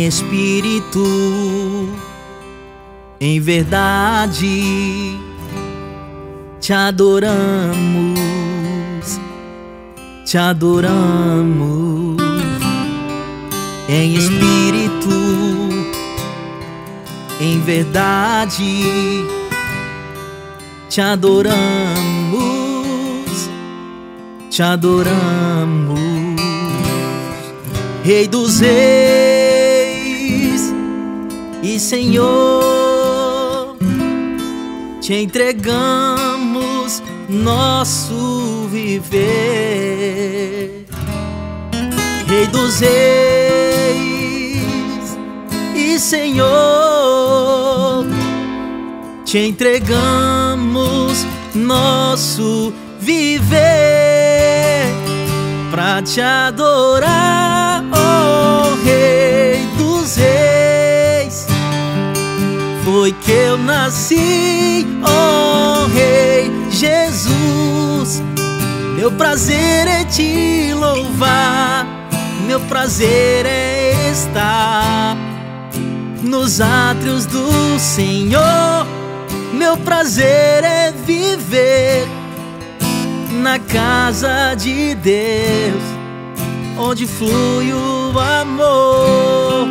espírito, em verdade, te adoramos, te adoramos. Em espírito, em verdade, te adoramos, te adoramos. Rei dos reis e Senhor, te entregamos nosso viver. Rei dos reis e Senhor, te entregamos nosso viver pra te adorar, ó Rei dos reis. Foi que eu nasci, ó Rei Jesus. Meu prazer é te louvar, meu prazer é estar nos átrios do Senhor. Meu prazer é viver na casa de Deus, onde flui o amor.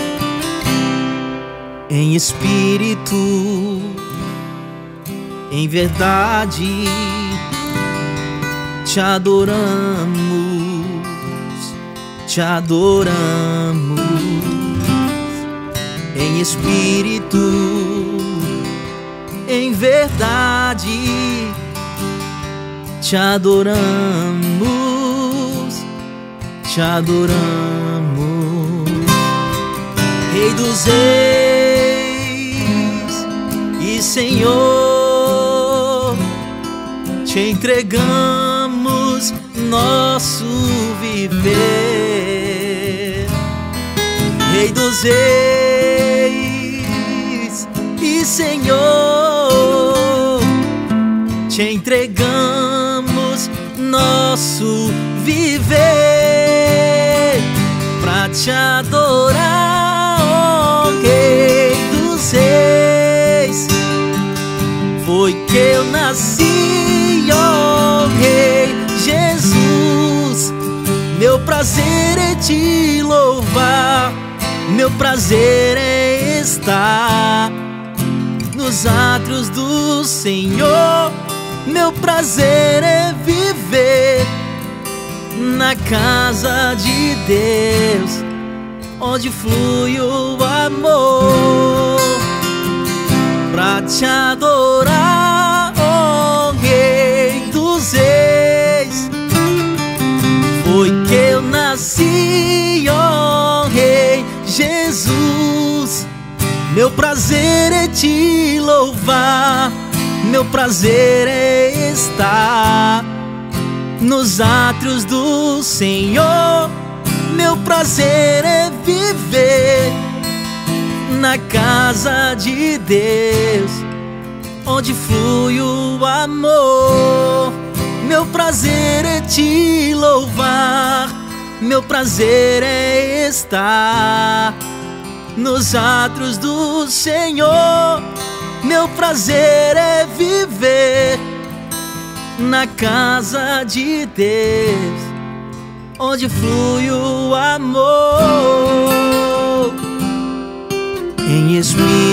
Em espírito, em verdade, te adoramos, te adoramos. Em espírito, em verdade, te adoramos, te adoramos. Rei dos reis e Senhor, te entregamos nosso viver. Rei dos reis e Senhor, te entregamos nosso viver pra te adorar, ó Rei dos reis. Foi que eu nasci, ó Rei Jesus. Meu prazer é te louvar, meu prazer é estar nos átrios do Senhor. Meu prazer é viver na casa de Deus, onde flui o amor. Pra te adorar, ó Rei dos reis. Foi que eu nasci, ó Rei Jesus. Meu prazer é te louvar, meu prazer é estar nos átrios do Senhor. Meu prazer é viver na casa de Deus, onde flui o amor. Meu prazer é te louvar, meu prazer é estar nos átrios do Senhor. Meu prazer é viver na casa de Deus, onde flui o amor. Em espírito,